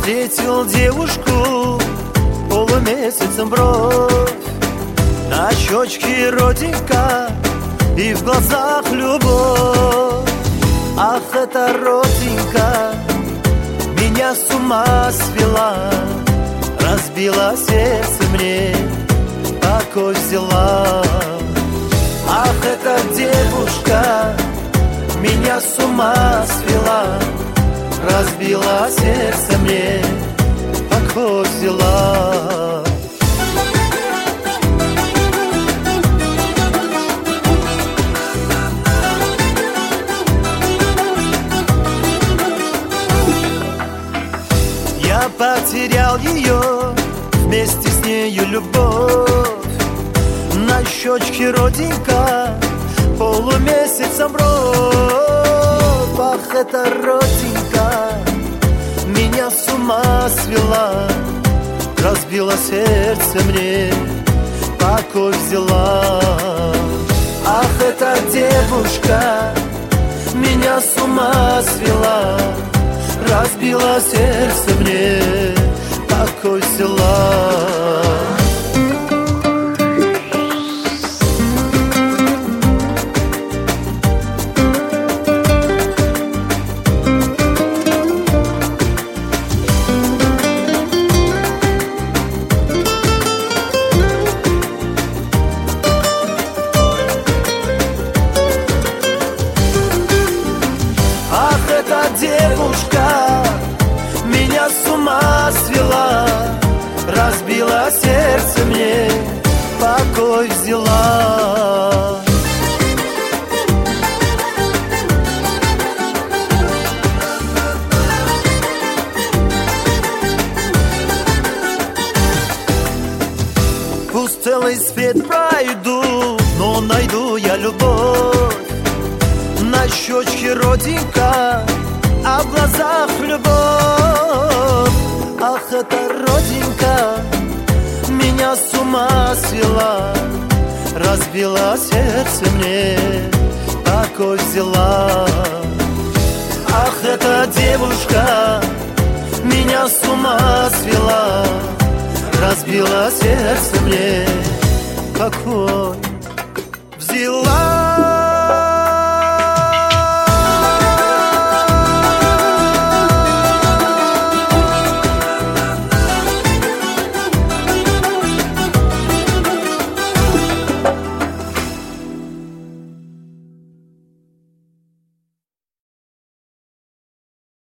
Встретил девушку полумесяцем бровь, на щечке родинка и в глазах любовь. Ах, эта родинка меня с ума свела, разбила сердце мне, покой взяла. Ах, эта девушка меня с ума свела, разбила сердце мне, покой взяла. Я потерял ее, вместе с нею любовь. На щечке родинка, полумесяцем бровь. Ах, эта родинка меня с ума свела, разбила сердце мне, покой взяла. Ах, эта девушка меня с ума свела, разбила сердце мне, покой взяла. Девушка меня с ума свела, разбила сердце мне, покой взяла. Пусть целый свет пройду, но найду я любовь. На щечке родинка, а в глазах любовь. Ах, эта родинка меня с ума свела, разбила сердце мне, покой взяла. Ах, эта девушка меня с ума свела, разбила сердце мне, покой взяла.